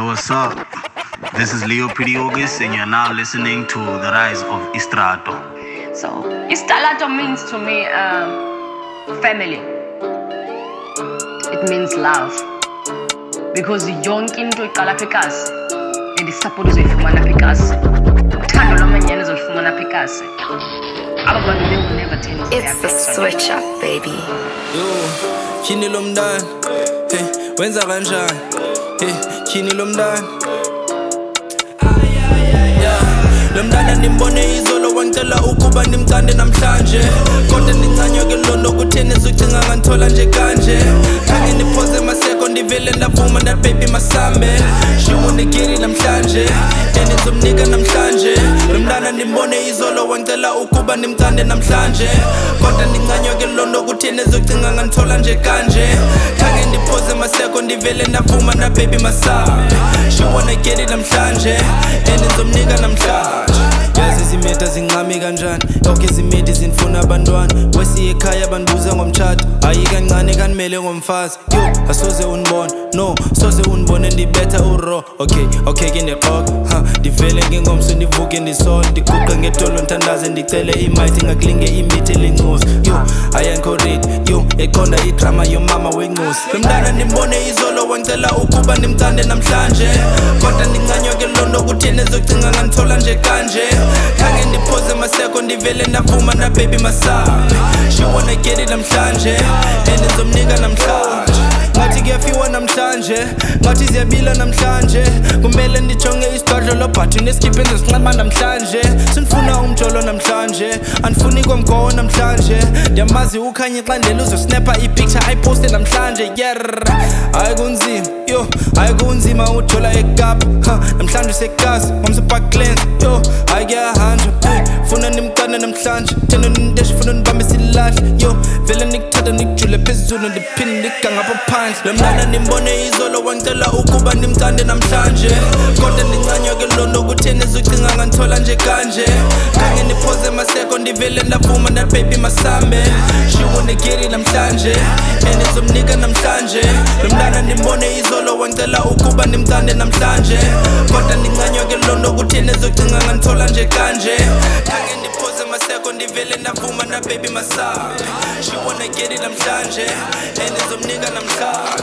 what's up? This is Leo Pretty August, and you're now listening to The Rise of Istrato. So, Istrato means to me family. It means love. Because yonke into iqala apha ekhasi and isupport uzoyifumana apha ekhasi. Uthando lwamanyani uzolufumana apha ekhasi. Aba bantu they will never tell you. It's the switch up, baby. Yo, Kini lomdani, hey, wenza kanjani? Hey, Kini lomdani. Lomdana nimbone izolo wangicela ukuba nimthande namhlanje. Kodwa ndincanywa ke londo kutheni ucinga nganthola nje kanje. Khange niphoze maseko ndivele ndavuma that baby masambe. She wanna get it namhlanje, and nizomnika namhlanje. Lomdana nimbone izolo wangicela ukuba nimthande namhlanje. Kodwa ndincanywa ke londo kutheni ucinga nganthola nje kanje. Khange niphoze maseko ndivele ndavuma that baby masambe. She wanna get it namhlanje, and nizomnika namhlanje. Yazi izimeta zingami kanjani, yonke izimeti zinfuna abantwana. Wesiye ekhaya bandibuza ngomtshato, ayi kancane kanimele ngomfazi. Yo, asoze unibone, no, soze unibone ndibetha uro. Okay ke ndiqoqa, ndivele ngengomso ndivuke ndisole. Ndiguqa ngetolo nthandaze ndicele imighty ngaklinge imithi elincosi. Yo, ayankorate, yo, eqonda idrama yomama wencosi. Lomdana nimbone izolo wangicela ukuba nimthande namhlanje. Kodwa ndincanywa ke londo kutheni uzocinga nganthola nje kanje. Khange ndiphoze maseko ndivele ndavuma na baby masambe. She wanna get it namhlanje, and nizomnika namhlanje. Ngathi kuyafiwa namhlanje, ngathi ziyabila namhlanje. Kumele ndijonge isidodlo but neskipe ngesinqaba namhlanje. Sinifuna umjolo namhlanje, anifuni komgowo namhlanje. Ndiyamazi ukhanye xandela uzosnappa ipicture ayiposte namhlanje. Ayikunzima, yo, ayikunzima ujola eKapa. Namhlanje usekasi, ngomso Parklands, yo, ayikuyahanjwa. Funa nimkane namhlanje, thena nindeshi funa nibambe silahle. Yo, vele nikuthatha nikujule phezulu ndiphinde nikugangapha phandle. Lomdana nimbone izolo wangicela ukuba nimthande namhlanje. Kodwa ndincanywa ke londo kutheni ucinga nganthola nje kanje. Khange niphoze maseko ndivele ndavuma that baby masambe. She wanna get it namhlanje, and nizomnika namhlanje. Lomdana nimbone izolo wangicela ukuba nimthande namhlanje. Kodwa ndincanywa ke londo kutheni ucinga nganthola nje kanje. Khange niphoze maseko ndivele ndavuma that baby masambe. She wanna get it namhlanje, and nizomnika namhlanje.